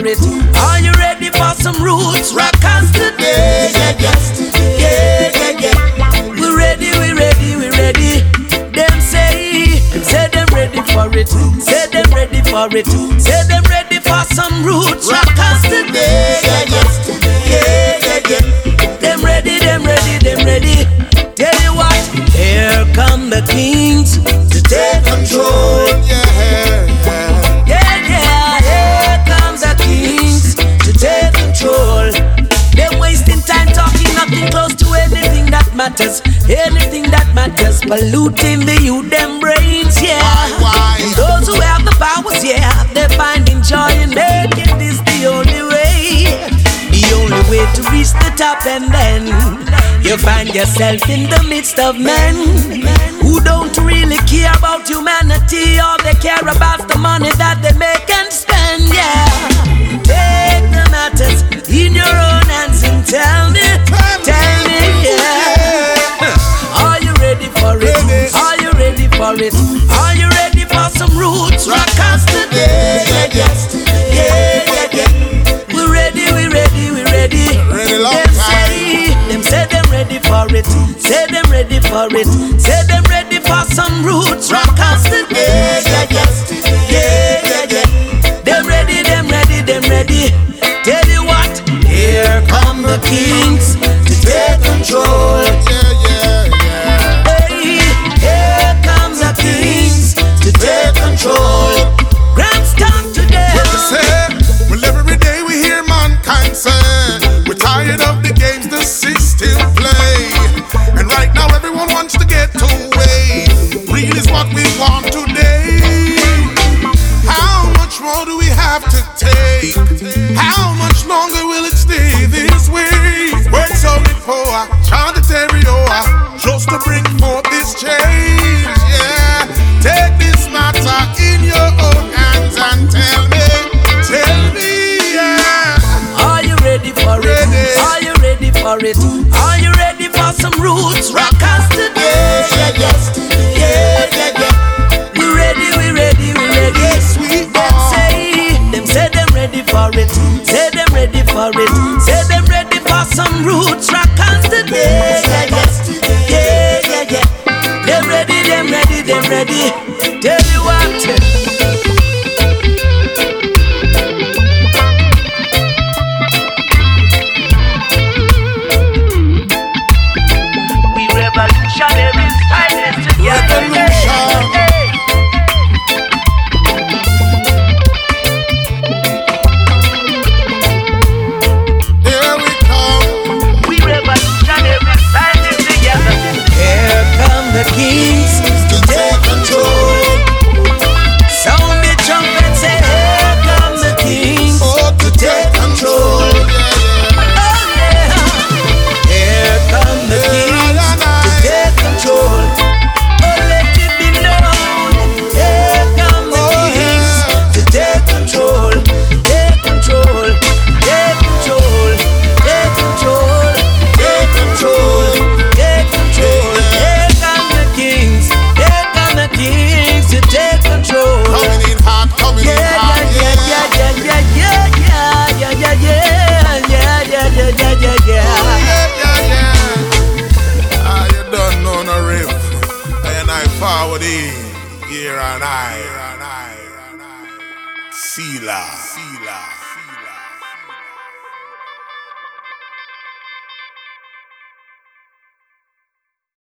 it? Are you ready for some roots rockers today? Yeah, yeah. We're ready, we're ready, we're ready. Them say them ready for it. Say them ready for it. Say them ready for some roots rockers today. Yeah. Them ready, them ready, them ready. Tell you what, here come the kings to take control. Yeah. Here comes the kings to take control. They're wasting time talking nothing close to anything that matters. Anything that matters, polluting the youth, them brains, yeah. Why? And those who have the powers, yeah, they're finding joy in making this the only way. The only way to reach the top, and then you find yourself in the midst of men who don't really care about humanity. All they care about the money that they make and spend, yeah. Take the matters in your own hands and tell me, yeah. Are you ready for it? Are you ready for it? Are you ready for some roots rockers today? Yeah. We're ready, we're ready, we're ready. Them say them ready for it. Say them ready for it. Say them ready for some roots rockers today. Yeah. Them ready, them ready, them ready. Tell you what, here come the kings to take control. Hey, here comes the kings to take control. Grants come today. Well, every day we hear mankind say we're tired of the games the system play, and right now everyone wants to get away. Real is what we want today. How much more do we have to take? How much longer will it stay this way? Words only for chant the stereo, just to bring forth this change. Yeah, take this matter in your own hands and tell me, yeah. Are you ready for it? Are you ready for it? Are you ready for some roots rockers today? Yeah. We're ready, we're ready, we're ready. Yes, we are. Them say them ready for it. Say them ready for it. Say them ready for some roots rockers today. Yeah. Them ready, them ready, them ready. Tell you what. Revolutionaries fighting together. Here we come. We revolutionaries fighting together. Here come the kings to take control. Sound the trumpet, say here come the kings to take control. Here come the kings to take control. Oh, let it be known. Here come the kings to take control. Take control. Take control. Take control. Take control. Take control. Here come the kings. Here come the kings to take control. Coming in hot, coming in hot. You don't know no riff. And I forward in. Here and I. Sila.